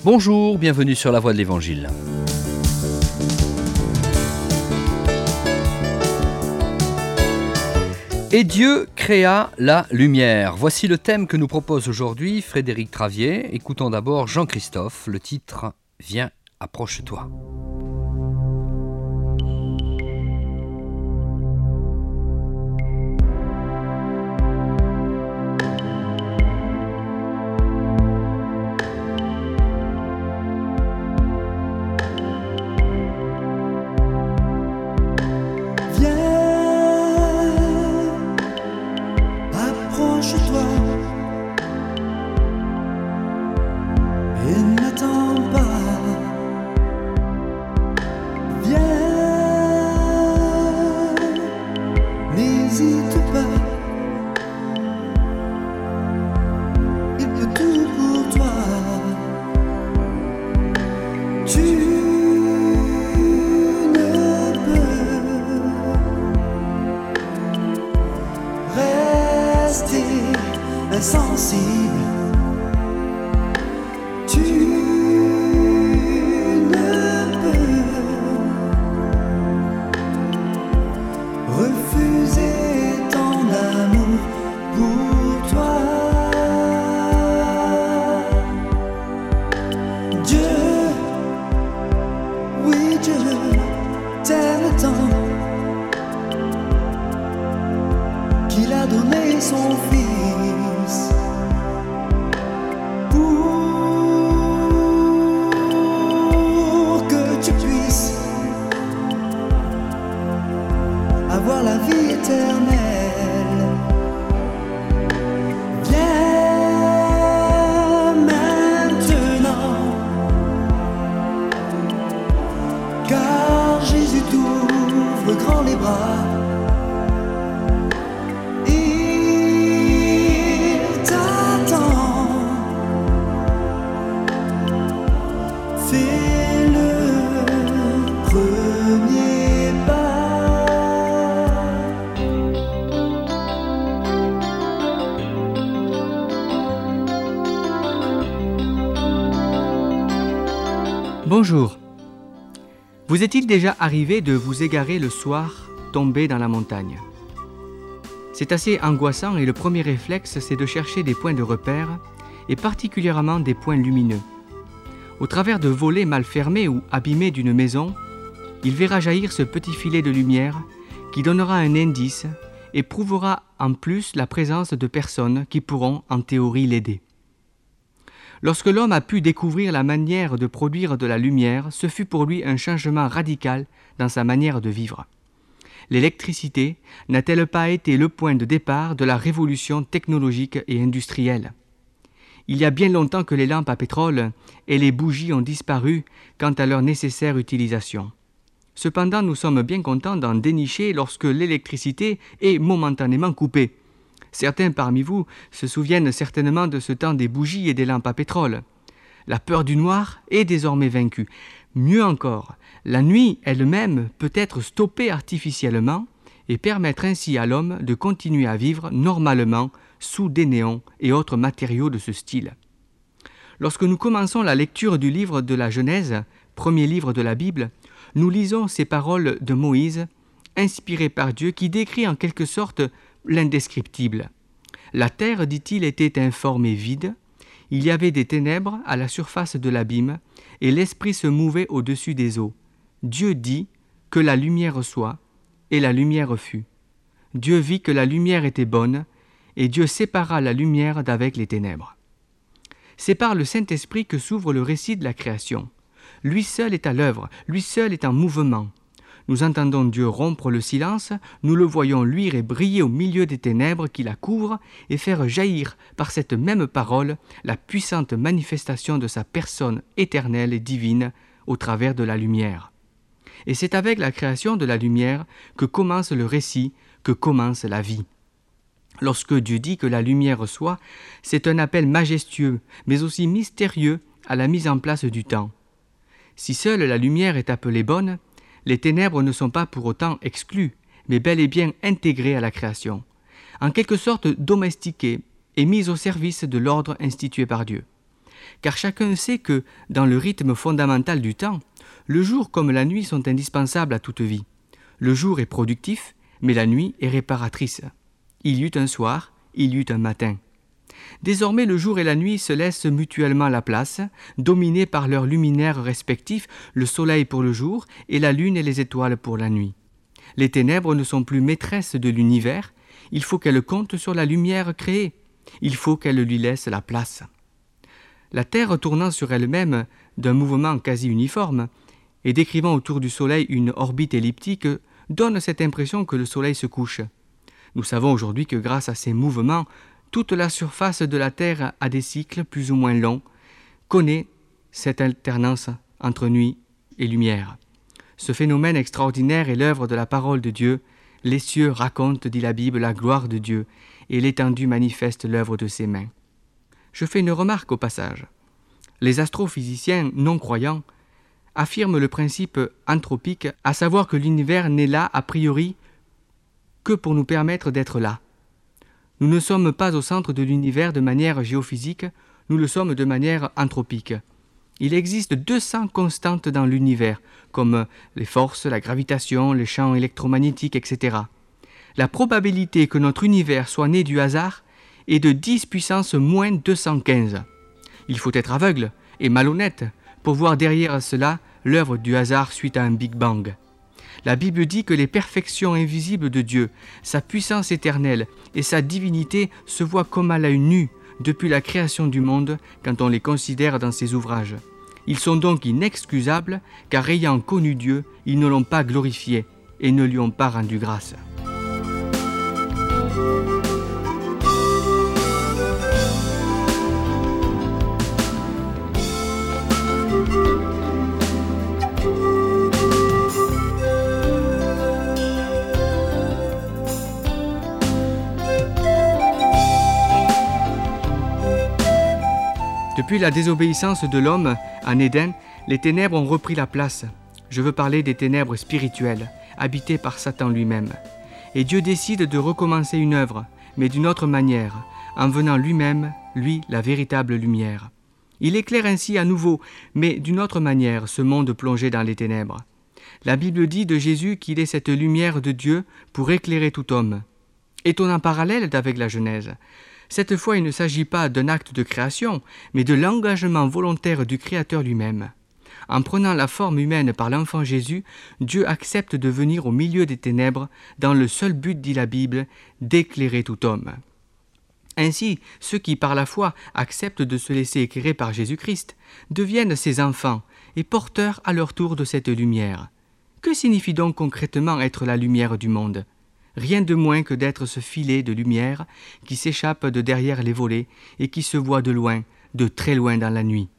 Bonjour, bienvenue sur la Voie de l'Évangile. Et Dieu créa la lumière. Voici le thème que nous propose aujourd'hui Frédéric Travier. Écoutons d'abord Jean-Christophe. Le titre « Viens, approche-toi ». Approche-toi et n'attends pas. Viens, n'hésite pas. Il peut tout pour toi. Tu ne peux rester insensible. Tu ne peux refuser ton amour pour toi. Dieu, oui Dieu, t'aime tant qu'il a donné son Fils pour que tu puisses avoir la vie éternelle. Viens maintenant, car Jésus t'ouvre grand les bras. Bonjour. Vous est-il déjà arrivé de vous égarer le soir, tombé dans la montagne ? C'est assez angoissant et le premier réflexe, c'est de chercher des points de repère, et particulièrement des points lumineux. Au travers de volets mal fermés ou abîmés d'une maison, il verra jaillir ce petit filet de lumière qui donnera un indice et prouvera en plus la présence de personnes qui pourront en théorie l'aider. Lorsque l'homme a pu découvrir la manière de produire de la lumière, ce fut pour lui un changement radical dans sa manière de vivre. L'électricité n'a-t-elle pas été le point de départ de la révolution technologique et industrielle ? Il y a bien longtemps que les lampes à pétrole et les bougies ont disparu quant à leur nécessaire utilisation. Cependant, nous sommes bien contents d'en dénicher lorsque l'électricité est momentanément coupée. Certains parmi vous se souviennent certainement de ce temps des bougies et des lampes à pétrole. La peur du noir est désormais vaincue. Mieux encore, la nuit elle-même peut être stoppée artificiellement et permettre ainsi à l'homme de continuer à vivre normalement sous des néons et autres matériaux de ce style. Lorsque nous commençons la lecture du livre de la Genèse, premier livre de la Bible, nous lisons ces paroles de Moïse, inspirées par Dieu, qui décrit en quelque sorte l'indescriptible. La terre, dit-il, était informe et vide, il y avait des ténèbres à la surface de l'abîme, et l'esprit se mouvait au-dessus des eaux. Dieu dit que la lumière soit, et la lumière fut. Dieu vit que la lumière était bonne, et Dieu sépara la lumière d'avec les ténèbres. C'est par le Saint-Esprit que s'ouvre le récit de la création. Lui seul est à l'œuvre, lui seul est en mouvement. Nous entendons Dieu rompre le silence, nous le voyons luire et briller au milieu des ténèbres qui la couvrent et faire jaillir par cette même parole la puissante manifestation de sa personne éternelle et divine au travers de la lumière. Et c'est avec la création de la lumière que commence le récit, que commence la vie. Lorsque Dieu dit que la lumière soit, c'est un appel majestueux, mais aussi mystérieux à la mise en place du temps. Si seule la lumière est appelée bonne, les ténèbres ne sont pas pour autant exclues, mais bel et bien intégrées à la création, en quelque sorte domestiquées et mises au service de l'ordre institué par Dieu. car chacun sait que, dans le rythme fondamental du temps, le jour comme la nuit sont indispensables à toute vie. Le jour est productif, mais la nuit est réparatrice. Il y eut un soir, il y eut un matin. Désormais, le jour et la nuit se laissent mutuellement la place, dominés par leurs luminaires respectifs, le soleil pour le jour et la lune et les étoiles pour la nuit. Les ténèbres ne sont plus maîtresses de l'univers, il faut qu'elles comptent sur la lumière créée, il faut qu'elles lui laissent la place. La Terre tournant sur elle-même d'un mouvement quasi uniforme et décrivant autour du Soleil une orbite elliptique donne cette impression que le Soleil se couche. Nous savons aujourd'hui que grâce à ces mouvements, toute la surface de la Terre a des cycles plus ou moins longs, connaît cette alternance entre nuit et lumière. Ce phénomène extraordinaire est l'œuvre de la parole de Dieu. Les cieux racontent, dit la Bible, la gloire de Dieu, et l'étendue manifeste l'œuvre de ses mains. Je fais une remarque au passage. Les astrophysiciens non-croyants affirment le principe anthropique, à savoir que l'univers n'est là a priori que pour nous permettre d'être là. Nous ne sommes pas au centre de l'univers de manière géophysique, nous le sommes de manière anthropique. Il existe 200 constantes dans l'univers, comme les forces, la gravitation, les champs électromagnétiques, etc. La probabilité que notre univers soit né du hasard est de 10 puissance moins 215. Il faut être aveugle et malhonnête pour voir derrière cela l'œuvre du hasard suite à un Big Bang. La Bible dit que les perfections invisibles de Dieu, sa puissance éternelle et sa divinité se voient comme à l'œil nu depuis la création du monde quand on les considère dans ses ouvrages. Ils sont donc inexcusables car ayant connu Dieu, ils ne l'ont pas glorifié et ne lui ont pas rendu grâce. Depuis la désobéissance de l'homme en Éden, les ténèbres ont repris la place. Je veux parler des ténèbres spirituelles, habitées par Satan lui-même. Et Dieu décide de recommencer une œuvre, mais d'une autre manière, en venant lui-même, lui, la véritable lumière. Il éclaire ainsi à nouveau, mais d'une autre manière, ce monde plongé dans les ténèbres. La Bible dit de Jésus qu'il est cette lumière de Dieu pour éclairer tout homme. Étonnant parallèle d'avec la Genèse. Cette fois, il ne s'agit pas d'un acte de création, mais de l'engagement volontaire du Créateur lui-même. En prenant la forme humaine par l'enfant Jésus, Dieu accepte de venir au milieu des ténèbres, dans le seul but, dit la Bible, d'éclairer tout homme. Ainsi, ceux qui, par la foi, acceptent de se laisser éclairer par Jésus-Christ, deviennent ses enfants et porteurs à leur tour de cette lumière. Que signifie donc concrètement être la lumière du monde ? Rien de moins que d'être ce filet de lumière qui s'échappe de derrière les volets et qui se voit de loin, de très loin dans la nuit.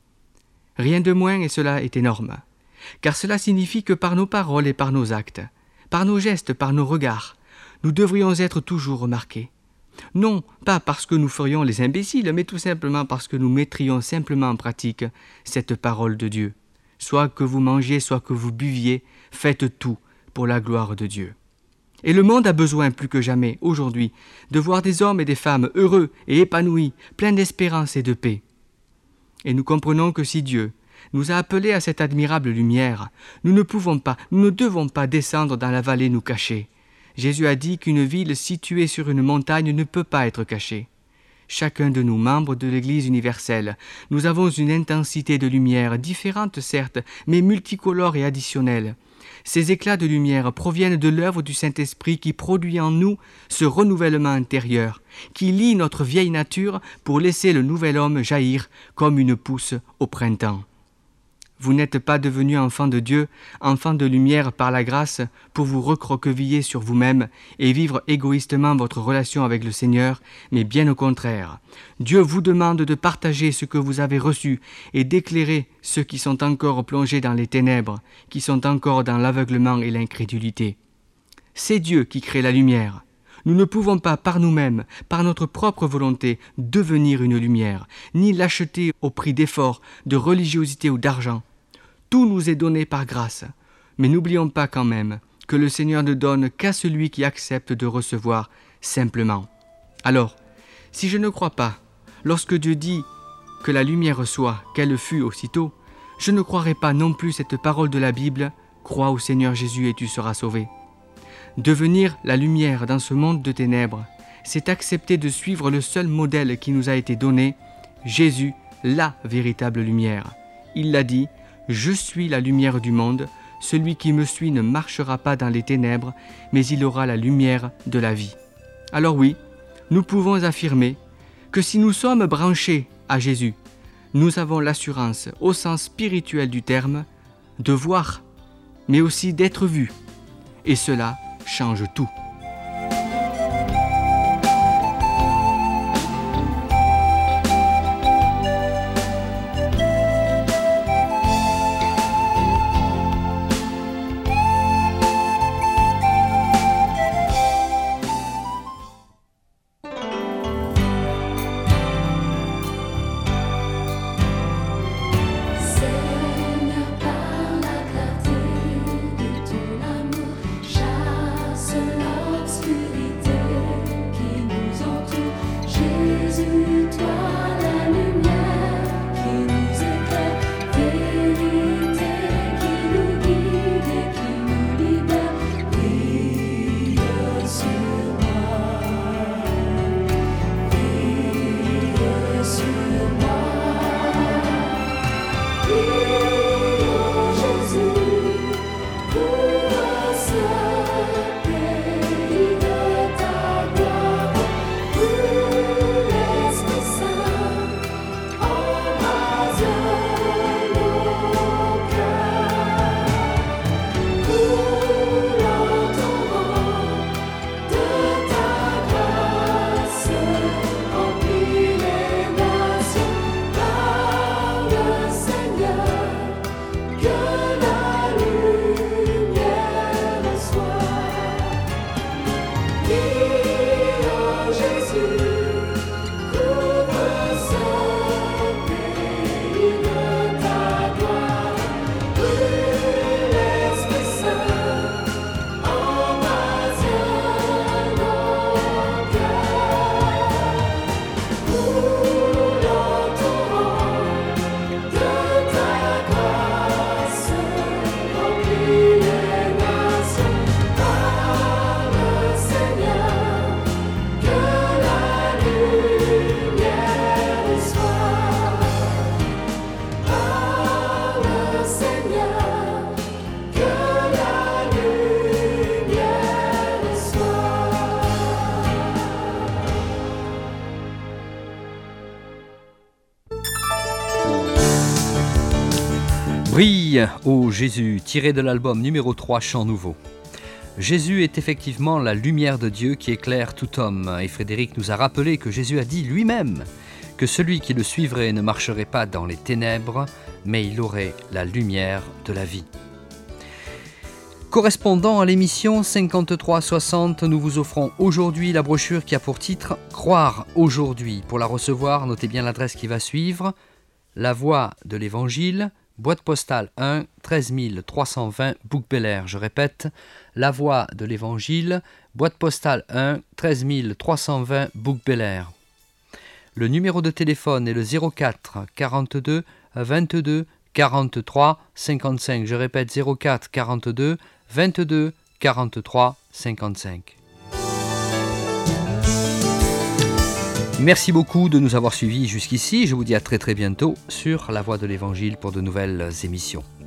Rien de moins et cela est énorme, car cela signifie que par nos paroles et par nos actes, par nos gestes, par nos regards, nous devrions être toujours remarqués. Non, pas parce que nous ferions les imbéciles, mais tout simplement parce que nous mettrions simplement en pratique cette parole de Dieu. Soit que vous mangiez, soit que vous buviez, faites tout pour la gloire de Dieu. Et le monde a besoin plus que jamais, aujourd'hui, de voir des hommes et des femmes heureux et épanouis, pleins d'espérance et de paix. Et nous comprenons que si Dieu nous a appelés à cette admirable lumière, nous ne devons pas descendre dans la vallée nous cacher. Jésus a dit qu'une ville située sur une montagne ne peut pas être cachée. Chacun de nous, membres de l'Église universelle, nous avons une intensité de lumière, différente certes, mais multicolore et additionnelle. Ces éclats de lumière proviennent de l'œuvre du Saint-Esprit qui produit en nous ce renouvellement intérieur, qui lie notre vieille nature pour laisser le nouvel homme jaillir comme une pousse au printemps. Vous n'êtes pas devenu enfant de Dieu, enfant de lumière par la grâce, pour vous recroqueviller sur vous-même et vivre égoïstement votre relation avec le Seigneur, mais bien au contraire. Dieu vous demande de partager ce que vous avez reçu et d'éclairer ceux qui sont encore plongés dans les ténèbres, qui sont encore dans l'aveuglement et l'incrédulité. C'est Dieu qui crée la lumière. Nous ne pouvons pas par nous-mêmes, par notre propre volonté, devenir une lumière, ni l'acheter au prix d'efforts, de religiosité ou d'argent. Tout nous est donné par grâce, mais n'oublions pas quand même que le Seigneur ne donne qu'à celui qui accepte de recevoir simplement. Alors, si je ne crois pas, lorsque Dieu dit que la lumière soit, qu'elle fût aussitôt, je ne croirai pas non plus cette parole de la Bible, « Crois au Seigneur Jésus et tu seras sauvé ». Devenir la lumière dans ce monde de ténèbres, c'est accepter de suivre le seul modèle qui nous a été donné, Jésus, la véritable lumière. Il l'a dit, « Je suis la lumière du monde, celui qui me suit ne marchera pas dans les ténèbres, mais il aura la lumière de la vie. » Alors oui, nous pouvons affirmer que si nous sommes branchés à Jésus, nous avons l'assurance, au sens spirituel du terme, de voir, mais aussi d'être vus. Et cela change tout. Brille, ô Jésus, tiré de l'album numéro 3, Chant nouveau. Jésus est effectivement la lumière de Dieu qui éclaire tout homme. Et Frédéric nous a rappelé que Jésus a dit lui-même que celui qui le suivrait ne marcherait pas dans les ténèbres, mais il aurait la lumière de la vie. Correspondant à l'émission 5360, nous vous offrons aujourd'hui la brochure qui a pour titre « Croire aujourd'hui ». Pour la recevoir, notez bien l'adresse qui va suivre. La Voix de l'Évangile, boîte postale 1, 13 320, Bouc-Bel-Air. Je répète, La Voix de l'Évangile, boîte postale 1, 13 320, Bouc-Bel-Air. Le numéro de téléphone est le 04 42 22 43 55. Je répète, 04 42 22 43 55. Merci beaucoup de nous avoir suivis jusqu'ici. Je vous dis à très bientôt sur La Voix de l'Évangile pour de nouvelles émissions.